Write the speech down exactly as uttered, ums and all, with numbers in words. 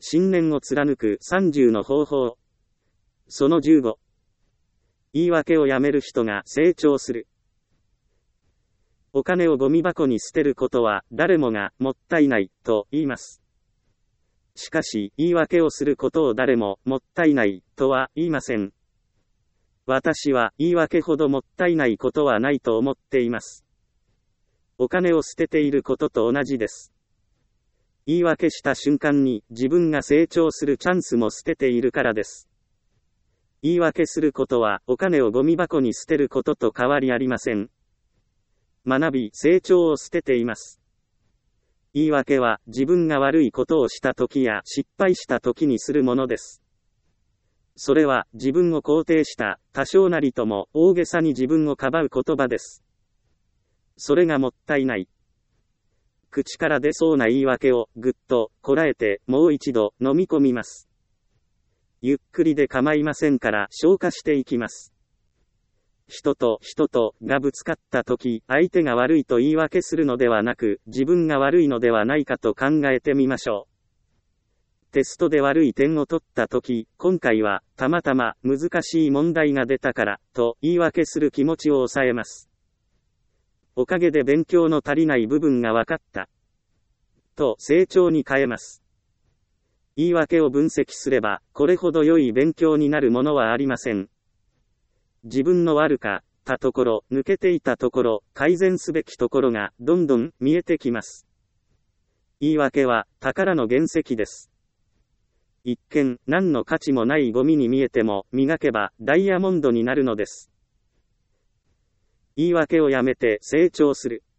信念を貫くさんじゅうの方法。そのじゅうご。言い訳をやめる人が成長する。お金をゴミ箱に捨てることは誰もがもったいないと言います。しかし、言い訳をすることを誰ももったいないとは言いません。私は言い訳ほどもったいないことはないと思っています。お金を捨てていることと同じです。言い訳した瞬間に自分が成長するチャンスも捨てているからです。言い訳することはお金をゴミ箱に捨てることと変わりありません。学び、成長を捨てています。言い訳は自分が悪いことをしたときや失敗したときにするものです。それは自分を肯定した多少なりとも大げさに自分をかばう言葉です。それがもったいない。口から出そうな言い訳をぐっとこらえてもう一度飲み込みます。ゆっくりで構いませんから消化していきます。人と人とがぶつかったとき、相手が悪いと言い訳するのではなく、自分が悪いのではないかと考えてみましょう。テストで悪い点を取ったとき、今回はたまたま難しい問題が出たからと言い訳する気持ちを抑えます。おかげで勉強の足りない部分が分かったと成長に変えます。言い訳を分析すれば、これほど良い勉強になるものはありません。自分の悪かったところ、抜けていたところ、改善すべきところがどんどん見えてきます。言い訳は宝の原石です。一見何の価値もないゴミに見えても、磨けばダイヤモンドになるのです。言い訳をやめて成長する。